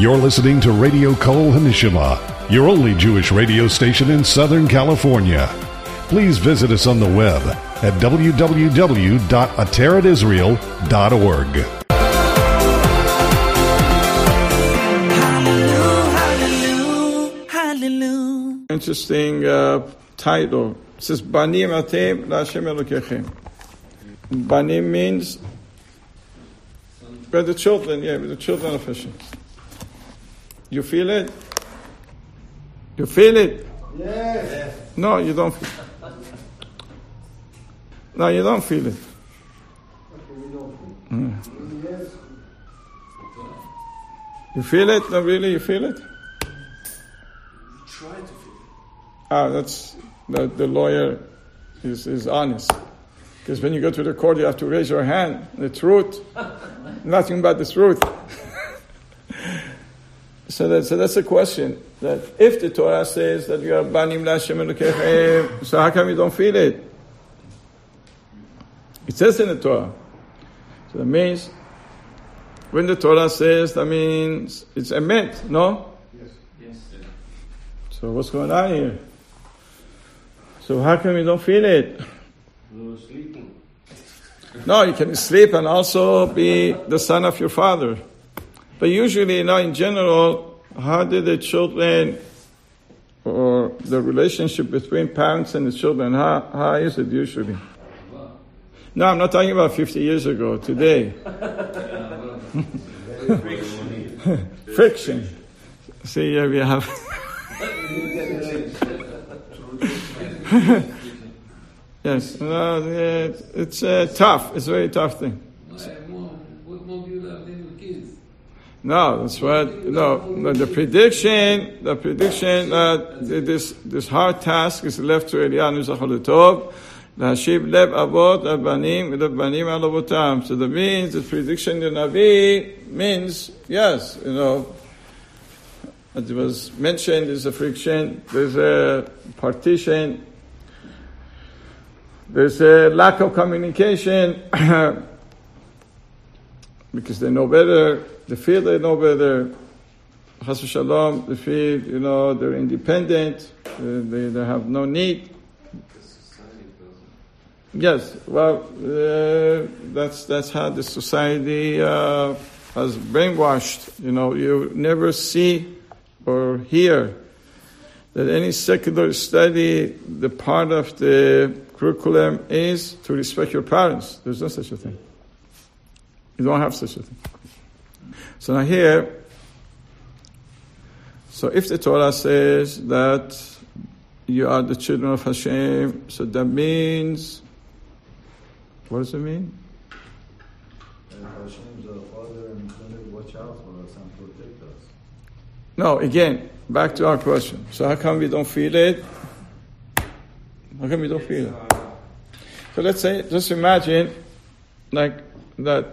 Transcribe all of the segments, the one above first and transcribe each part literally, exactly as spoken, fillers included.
You're listening to Radio Kol Hanishima, your only Jewish radio station in Southern California. Please visit us on the web at w w w dot ateret israel dot org. Interesting uh, title. It says, Banim atem la'Hashem Elokechem. Banim means we're the children, yeah, we're the children of Hashem. You feel it? You feel it? Yes. No, you don't feel it. No, you don't feel it. Mm. You feel it? No, really, you feel it? Try to feel it. Ah, that's, the, the lawyer is, is honest. Because when you go to the court, you have to raise your hand. The truth. Nothing but the truth. so, that, so that's the question. That if the Torah says that you are banim la'Hashem Elokechem, so how come you don't feel it? It says in the Torah. So that means, when the Torah says, that means it's emet, no? Yes. Yes. So what's going on here? So how come you don't feel it? No sleeping. No, you can sleep and also be the son of your father. But usually, you know, in general, how did the children, or the relationship between parents and the children, how, how is it usually? No, I'm not talking about fifty years ago, today. Friction. See, here we have... Yes, no, it's, it's uh, tough. It's a very tough thing. What more do you have with kids? No, that's what. No, the prediction, the prediction that this this hard task is left to Eliyahu Zacholotov. Lahashiv lev avot abanim lev banim al avotam. So that means the prediction in the Navi means yes, you know. As it was mentioned, there's a friction, there's a partition. There's a lack of communication because they know better, they feel they know better. Chas v'shalom, they feel, you know, they're independent, they, they have no need. Yes, well, uh, that's that's how the society uh, has brainwashed. You know, you never see or hear that any secular study, the part of the curriculum is to respect your parents. There's no such a thing. You don't have such a thing. So now here, so if the Torah says that you are the children of Hashem, so that means, what does it mean? And Hashem is our Father and He's going to watch out for us and protect us. No, again, back to our question. So how come we don't feel it? How come we don't feel it? So let's say, just imagine, like, that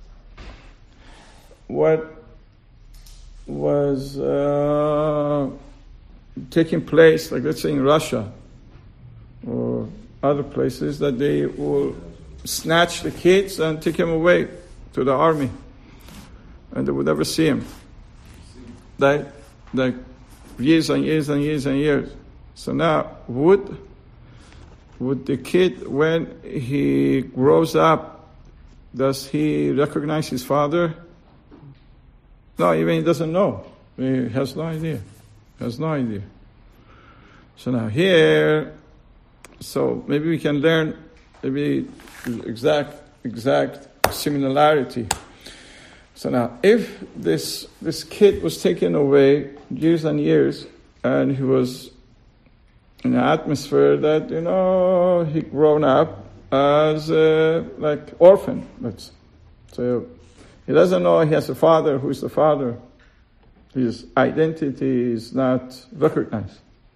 what was uh, taking place, like let's say in Russia or other places, that they will snatch the kids and take them away to the army, and they would never see them. Like, like years and years and years and years. So now, would would the kid, when he grows up, does he recognize his father? No, even he doesn't know. He has no idea. He has no idea. So now here, so maybe we can learn maybe exact exact similarity. So now, if this this kid was taken away years and years, and he was in an atmosphere that, you know, he grown up as a, like orphan, let's say. So he doesn't know he has a father who is the father. His identity is not recognized.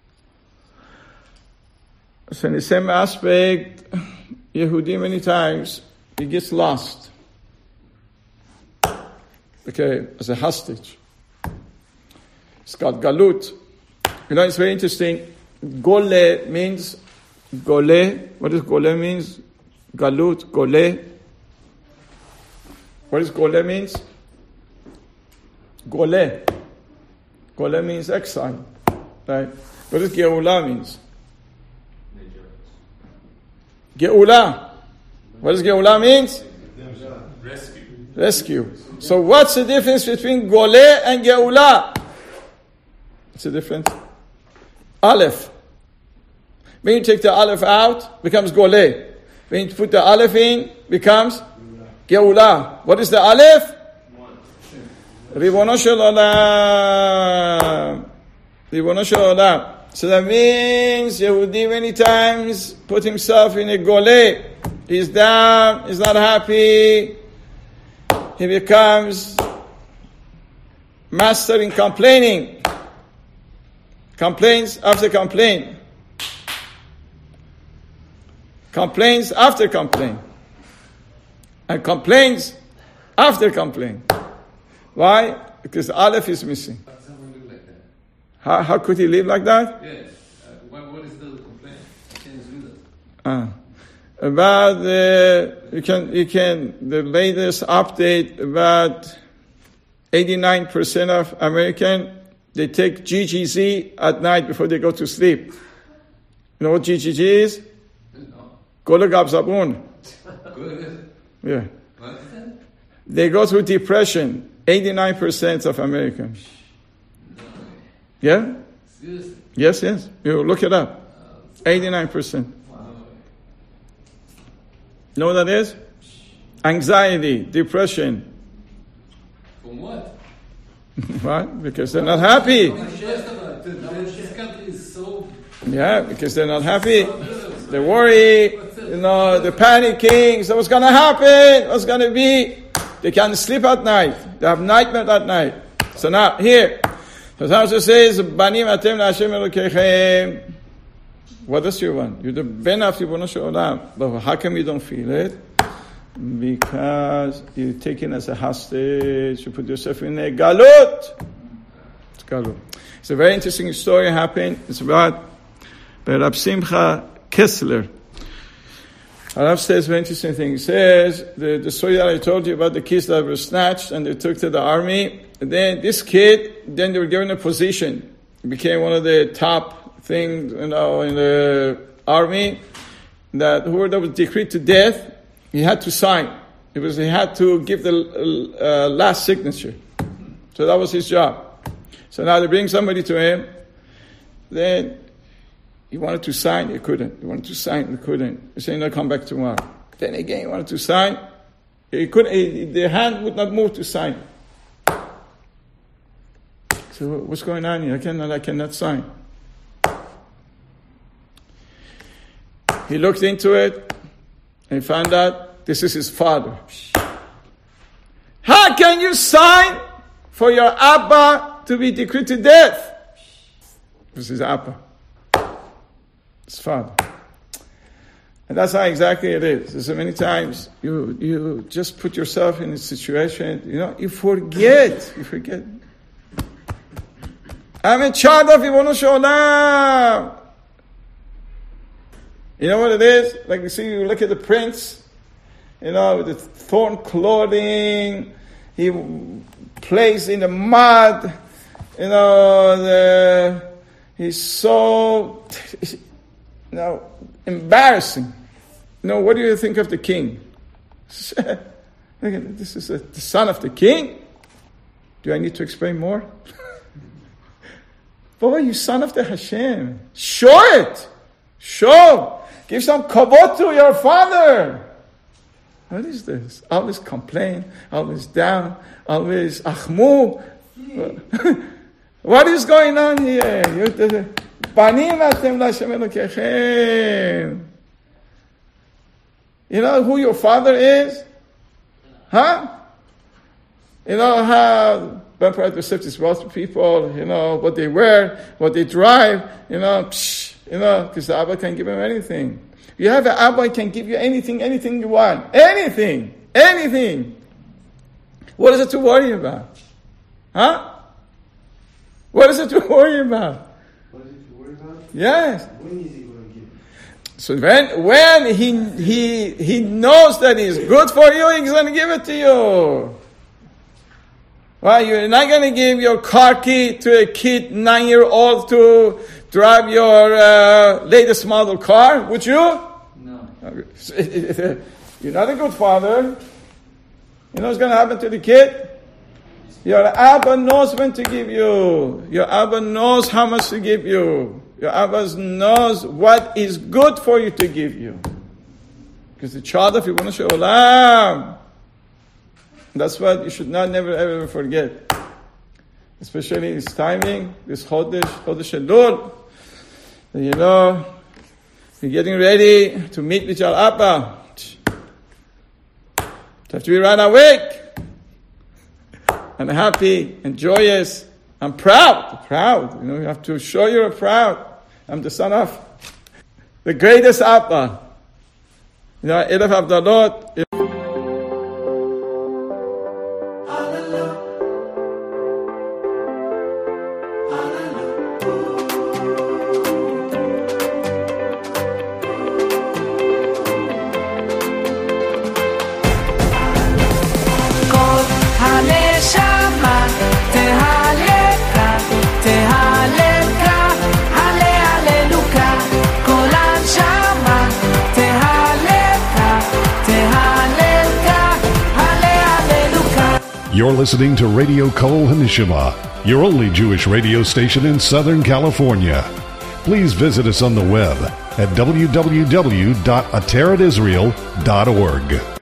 So in the same aspect, Yehudi many times, he gets lost. Okay, as a hostage. It's called galut. You know, it's very interesting. Gole means, gole, what does gole means? Galut, gole. What does gole means? Gole. Goleh means exile. Right? What does Geula means? Geula. What does Geula means? Rescue. Rescue. So what's the difference between Goleh and Geula? What's the difference? Aleph. When you take the Aleph out, becomes Goleh. When you put the Aleph in, becomes Geula. What is the Aleph? Ribono shel olam. Ribono shel olam. So that means Yehudi many times put himself in a Goleh. He's down, he's not happy. He becomes master in complaining. Complaints after complaint. Complaints after complaint. And complaints after complaint. Why? Because the Aleph is missing. How does someone live like that? How, how could he live like that? Yes. Uh, what, what is the complaint? Can you do that? Uh, about the, you can, you can, the latest update about eighty-nine percent of American, they take G G Z at night before they go to sleep. You know what G G Z is? No. Goleh Gab Zabun. Good. Yeah. What is that? They go through depression. eighty-nine percent of Americans. No. Yeah? Seriously? Yes, yes. You look it up. eighty-nine percent. Wow. You know what that is? Anxiety, depression. From what? What? Because they're not happy. First of all, this country is so... Yeah, because they're not happy. They worry, you know, they're panicking. So what's going to happen? What's going to be? They can't sleep at night. They have nightmares at night. So now, here, the Torah says, Banim atem la'Hashem Elokeichem. What does you want? You're the ben of Ribono shel olam. But how come you don't feel it? Because you're taken as a hostage. You put yourself in a galut. It's galut. It's a very interesting story happened. It's about Rab Simcha Kessler. Rav says a very interesting thing. He says, the, the story that I told you about the kids that were snatched and they took to the army. And then this kid, then they were given a position. He became one of the top things, you know, in the army. That whoever was decreed to death, he had to sign. It was, he had to give the uh, last signature. So that was his job. So now they bring somebody to him. Then he wanted to sign, he couldn't. He wanted to sign, he couldn't. He said, no, come back tomorrow. Then again, he wanted to sign. He couldn't, he, the hand would not move to sign. So what's going on here? I cannot, I cannot sign. He looked into it and found out this is his father. How can you sign for your Abba to be decreed to death? This is Abba. His father. And that's how exactly it is. So many times you you just put yourself in a situation, you know, you forget. You forget. I'm a child of Ribono shel olam. You know what it is? Like you see, you look at the prince, you know, with the thorn clothing, he plays in the mud, you know, the, he's so, you know, embarrassing. You know, what do you think of the king? This is a, the son of the king? Do I need to explain more? Boy, you son of the Hashem. Show it. Show. Give some kavod to your father. What is this? Always complain, always down, always achmu. What is going on here? Banim atem la'Hashem Elokeichem. You know who your father is? Huh? You know how Vampire Deceptive wealth to people, you know, what they wear, what they drive, you know, psh, you know, because the Abba can give him anything. You have an Abba can give you anything, anything you want. Anything. Anything. What is it to worry about? Huh? What is it to worry about? What is it to worry about? Yes. When is he going to give? So when when he he he knows that he's good for you, he's going to give it to you. Well, you're not going to give your car key to a kid nine-year-old to drive your uh, latest model car, would you? No. You're not a good father. You know what's going to happen to the kid? Your Abba knows when to give you. Your Abba knows how much to give you. Your Abba knows what is good for you to give you. Because the child of Ribono Shel Olam. That's what you should not never ever forget. Especially this timing, this Chodesh, Chodesh Elul. You know, you're getting ready to meet with your Abba. You have to be right awake. And happy and joyous and proud. Proud. You know, you have to show you're proud. I'm the son of the greatest Abba. You know, Erev Havdalot. You're listening to Radio Kol HaNeshama, your only Jewish radio station in Southern California. Please visit us on the web at w w w dot ateret israel dot org.